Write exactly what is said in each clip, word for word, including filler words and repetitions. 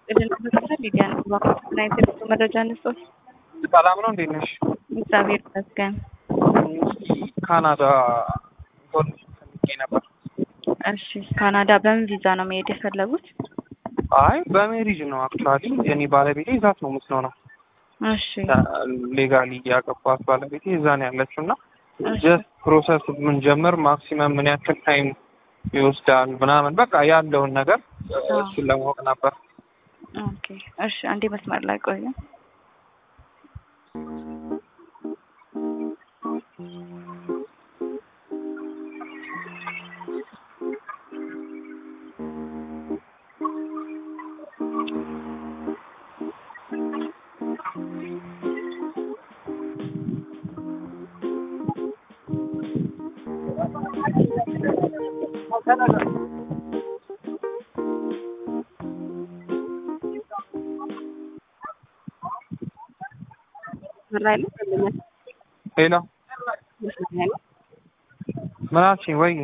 እደነበር ሊዲያ ነው ባንክ መረጃ ነበር። ሰላም ነው እንዴት ነሽ? እግዚአብሔር ይመስገን። ካናዳ ኢንፎርሜሽን ፈልጌ ነበር። እሺ ካናዳ በምን ቪዛ ነው መሄድ የፈለጉት? አይ በሜሪጅ ነው አክቹአሊ የኔ ባለቤቴ እዛት ነው የምትኖረው። እሺ ሌጋሊ ያገባት ባለቤቴ እዛ ነው ያለችውና ጀስት ፕሮሰስ ምን ጀመር ማክሲመም ምን ያክል ታይም ይወስዳል ምናምን በቃ ያለውን ነገር እሱን ለማወቅ ነበር። ኦኬ እሺ አንዴ መስመር ላይ ቆዩ። ሄሎ ምናችን ወይ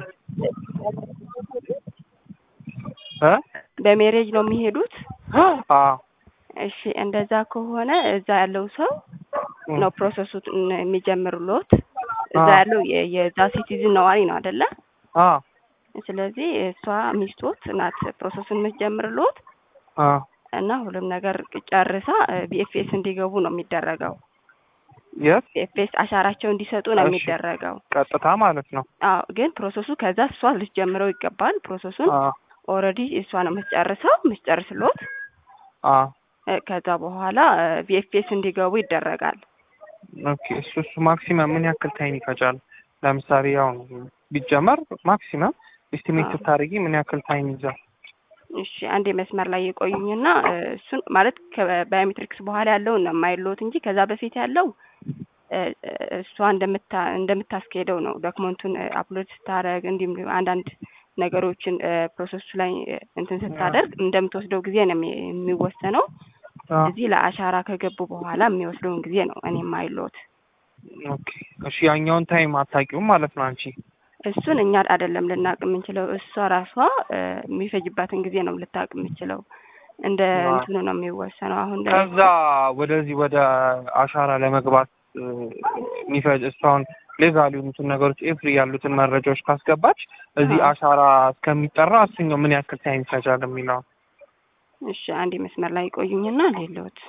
እ በሜሬጅ ነው የሚሄዱት? አዎ እሺ እንደዛ ከሆነ እዛ ያለው ሰው ነው ፕሮሰሱን የሚጀምሩት። እዛ ያለው የዛ ሲቲዝን ነዋሪ ነው አይደለ? አዎ ስለዚህ እሷ ሚስቶት ናት ፕሮሰሱን የምትጀምርሉት። አዎ እና ሁሉም ነገር ጨርሳ ቢኤፍኤስ እንዲገቡ ነው የሚደረገው። የስ ቢኤፍኤስ አሻራቸው እንዲሰጡ ነው የሚደረገው። ቀጥታ ማለት ነው። አዎ ግን ፕሮሰሱ ከዛ እሷ ልትጀምረው ይገባል። ፕሮሰሱን ኦልሬዲ እሷ ነው የምትጨርሰው የምትጨርስሎት። አዎ ከዛ በኋላ ቢኤፍኤስ እንዲገቡ ይደረጋል። ኦኬ እሱ እሱ ማክሲመም ምን ያክል ታይም ይፈጃል? ለምሳሌ ያው ቢጀመር ማክሲመም ኤስቲሜት ታርጊ ምን ያክል ታይም ይዛል? እሺ አንዴ መስመር ላይ የቆዩኝና እሱን ማለት ከባዮሜትሪክስ በኋላ ያለውን ነው የማይሎት እንጂ ከዛ በፊት ያለው እሷ እንደምታ እንደምታስኬደው ነው። ዶክመንቱን አፕሎድ ስታደርግ እንዲሁም አንዳንድ ነገሮችን ፕሮሰሱ ላይ እንትን ስታደርግ እንደምትወስደው ጊዜ ነው የሚወሰነው። እዚህ ለአሻራ ከገቡ በኋላ የሚወስደውን ጊዜ ነው እኔ የማይሎት። ኦኬ እሺ ያኛውን ታይም አታውቂውም ማለት ነው አንቺ? እሱን እኛ አይደለም ልናውቅ የምንችለው እሷ ራሷ የሚፈጅባትን ጊዜ ነው ልታውቅ የምትችለው። እንደ እንትኑ ነው የሚወሰነው። አሁን ከዛ ወደዚህ ወደ አሻራ ለመግባት የሚፈጅ እሷን ሌጋሊ የሆኑትን ነገሮች ኤፍሪ ያሉትን መረጃዎች ካስገባች እዚህ አሻራ እስከሚጠራ እሱኛው ምን ያክል ታይም ይፈጃል የሚለው። እሺ አንዴ መስመር ላይ ቆዩኝና ሌሎት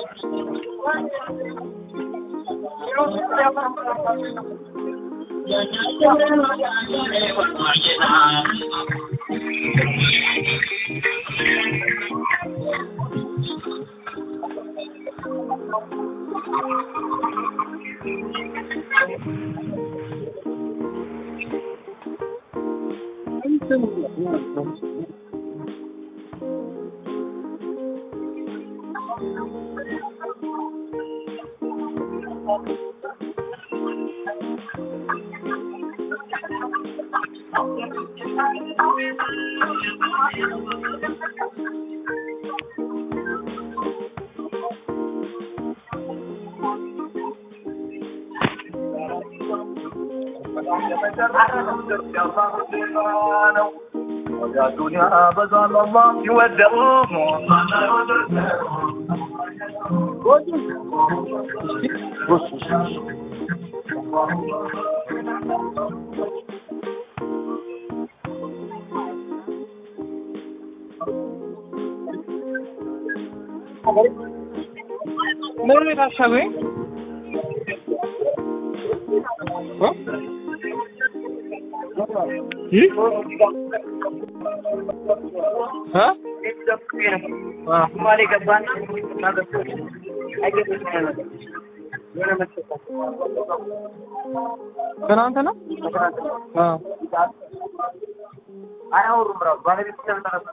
يا دنيا بزال الله يودعهم مرة تشابه ها ها مالي قبان هذا اجي ትናንት ነው አ አያወሩም ብራ ባለቤት ተንተራሰ